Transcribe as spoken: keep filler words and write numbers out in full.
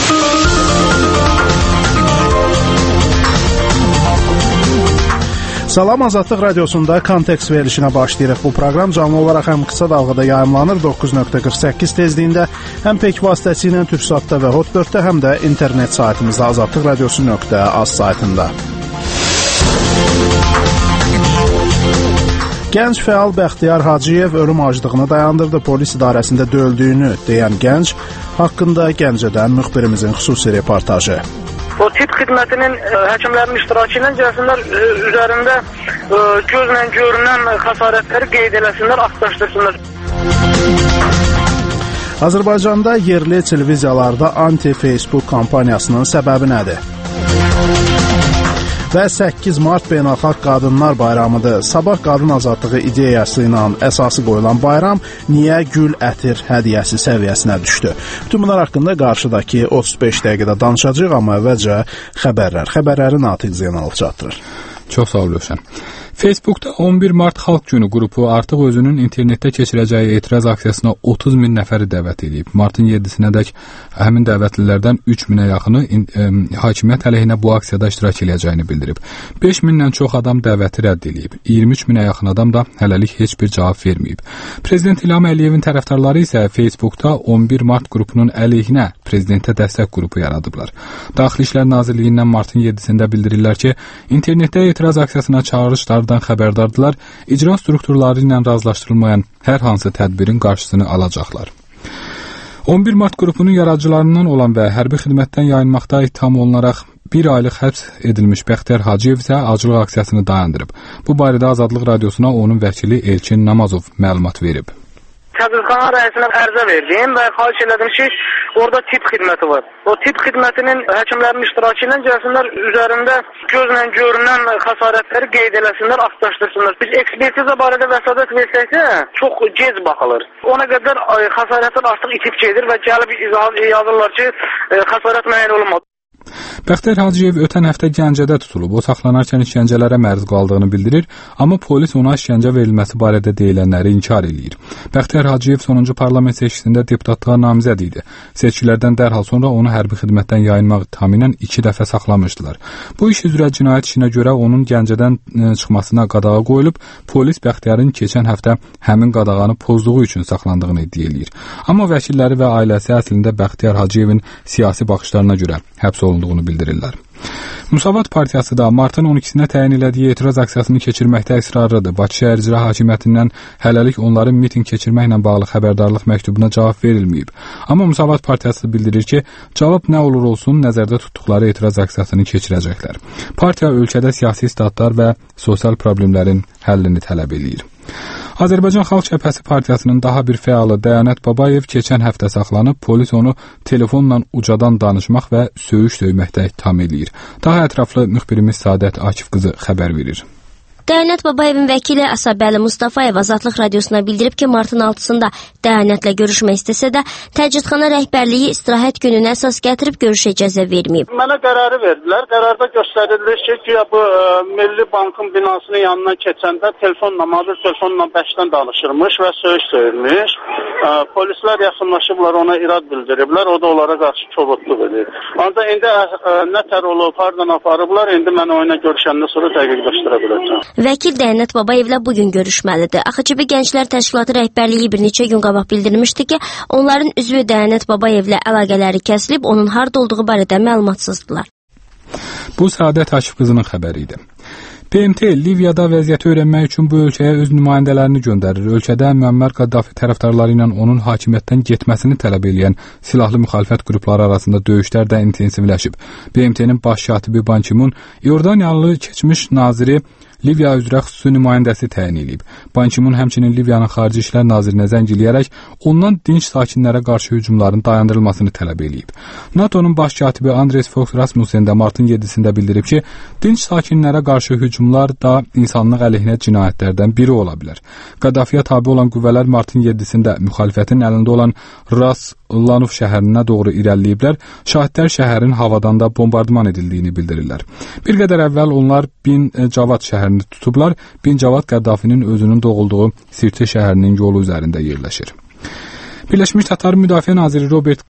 Salam, Azadlıq Radiosunda Kontekst verilişinə başlayırıq. Bu proqram canlı olaraq həm qısa dalğada yayımlanır doqquz nöqtə qırx səkkiz tezliyində, həm pek vasitəsilə Türksatda və Hot dörddə, həm də internet saytımızda azadlıq radiosu nöqtə az saytında. Gənc fəal Bəxtiyar Hacıyev ölüm acılığını dayandırdı. Polis idarəsində döyüldüyünü deyən gənc haqqında Gəncədən müxbirimizin xüsusi reportajı. O tip xidmətinin həkimlərin iştirakı ilə gəlsinlər, üzərində gözlə görünən xəsarətləri qeyd eləsinlər, axtarışdırsınlar. Azərbaycanda yerli televiziyalarda anti-Facebook kampaniyasının səbəbi nədir? Və səkkiz mart Beynəlxalq Qadınlar Bayramıdır. Sabah qadın azadlığı ideyası ilə əsası qoyulan bayram niyə gül ətir hədiyyəsi səviyyəsinə düşdü? Bütün bunlar haqqında qarşıdakı otuz beş dəqiqədə danışacağıq, amma əvvəlcə xəbərlər. Xəbərləri Natiq Zeynalov çatdırır. Çox sağ ol, Rövşən. Facebookda on bir mart Xalq Günü qrupu artıq özünün internetdə keçirəcəyi etiraz aksiyasına otuz min nəfəri dəvət edib. Martın yeddisinədək həmin dəvətlilərdən üç minə yaxını e, hakimiyyət əleyhinə bu aksiyada iştirak edəcəyini bildirib. beş mindən çox adam dəvəti rədd edib. iyirmi üç minə yaxın adam da hələlik heç bir cavab verməyib. Prezident İlham Əliyevin tərəfdarları isə Facebookda on bir mart qrupunun əleyhinə prezidentə dəstək qrupu yaradıblar. Daxili İşlər Nazirliyindən martın yeddisində bildirirlər ki, internetdə etiraz aksiyasına çağırışlar xəbərdardılar, icra strukturları ilə razılaşdırılmayan hər hansı tədbirin qarşısını alacaqlar. on bir mart qrupunun yaradıcılarından olan və hərbi xidmətdən yayınmaqda ittiham olunaraq bir aylıq həbs edilmiş Bəxtiyar Hacıyev isə acılıq aksiyasını dayandırıb. Bu barədə Azadlıq Radiosuna onun vəkili Elçin Namazov məlumat verib. Tədbirxana rəisinə ərizə verdim və xahiş elədim ki, orada tip xidməti var. O tip xidmətinin həkimlərin iştirakı ilə gəlsinlər, üzərində gözlə görünən xəsarətləri qeyd eləsinlər, axtarışdırsınlar. Biz ekspertiza barədə vəsatət versəksə, çox gec baxılır. Ona qədər xəsarətlər artıq itib gedir və gəlib yazırlar ki, xəsarət müəyyən olunmadı. Bəxtiyar Hacıyev ötən həftə Gəncədə tutulub. O saxlanarkən işgəncələrə məruz qaldığını bildirir, amma polis ona işgəncə verilməsi barədə deyilənləri inkar eləyir. Bəxtiyar Hacıyev sonuncu parlament seçkisində deputatlığa namizəd idi. Seçkilərdən dərhal sonra onu hərbi xidmətdən yayınmaq ittihamı ilə iki dəfə saxlamışdılar. Bu iş üzrə cinayət işinə görə onun Gəncədən çıxmasına qadağa qoyulub. Polis Bəxtiyarın keçən həftə həmin qadağanı pozduğu üçün saxlandığını iddia eləyir. Amma vəkilləri və ailəsi əslində Bəxtiyar Hacıyevin siyasi baxışlarına görə həbs olunduğunu bildirirlər. Müsavat Partiyası da martın on ikisinə təyin elədiyi etiraz aksiyasını keçirməkdə əsrarlıdır. Bakı şəhər icra hakimiyyətindən hələlik onların miting keçirməklə bağlı xəbərdarlıq məktubuna cavab verilməyib. Amma Müsavat Partiyası bildirir ki, cavab nə olur olsun nəzərdə tutduqları etiraz aksiyasını keçirəcəklər. Partiya ölkədə siyasi statlar və sosial problemlərin həllini tələb eləyir. Azərbaycan Xalq Cəbhəsi Partiyasının daha bir fəalı Dəyanət Babayev keçən həftə saxlanıb, polis onu telefonla ucadan danışmaq və söyüş söyməkdə ittiham eləyir. Daha ətraflı müxbirimiz Sadət Akif qızı xəbər verir. Dəyanət Babayevin vəkili Asabəli Mustafayev Azadlıq Radiosuna bildirib ki, martın altısında Dəyanətlə görüşmək istəsə də, təcridxana rəhbərliyi istirahət gününə əsas gətirib görüşə icazə verməyib. Mənə qərarı verdilər. Qərarda göstərilir ki, ki bu ə, Milli Bankın binasının yanından keçəndə telefonla, mobil telefonla bəşdən danışırmış və söyüş söyürmüş. Ə, polislər yaxınlaşıblar, ona irad bildiriblər. O da onlara qarşı kobudluq edir. Ancaq indi ə, nə tər olub, hardan aparıblar, indi mən oyuna görüşəndən sonra dəqiq göstərə biləcəm. Vəkil Dəyanət Babayevlə bugün görüşməlidir. AXÇB Gənclər Təşkilatı rəhbərliyi bir neçə gün qabaq bildirmişdi ki, onların üzvü Dəyanət Babayevlə əlaqələri kəsilib, onun harda olduğu barədə məlumatsızdılar. Bu Sadət Akif qızının xəbəri idi. P M T Liviyada vəziyyəti öyrənmək üçün bu ölkəyə öz nümayəndələrini göndərir. Ölkədə Müəmmər Qaddafi tərəfdarları ilə onun hakimiyyətdən getməsini tələb edən silahlı müxalifət qrupları arasında döyüşlər də intensivləşib. B M T'nin baş katibi Ban Ki-mun İordaniyalı keçmiş naziri Liviya üzrə xüsusi nümayəndəsi təyin edib. Ban Ki-mun həmçinin Liviyanın Xarici İşlər nazirinə zəng eləyərək ondan dinc sakinlərə qarşı hücumların dayandırılmasını tələb edib. NATO'nun baş katibi Andres Fogh Rasmussen də martın yeddisində bildirib ki, dinc sakinlərə qarşı hücumlar da insanlıq əleyhinə cinayətlərdən biri ola bilər. Qaddafiyə tabe olan qüvvələr martın yeddisində müxalifətin əlində olan Ras Lanuf şəhərinə doğru irəliləyiblər. Şahidlər şəhərin havadan da bombardman edildiyini bildirirlər. Bir qədər əvvəl onlar Bin Cavad şəhərini tutublar. Bin Cavad Qəddafinin özünün doğulduğu Sirte şəhərinin yolu üzərində yerləşir. Birləşmiş Tatar Müdafiə naziri Robert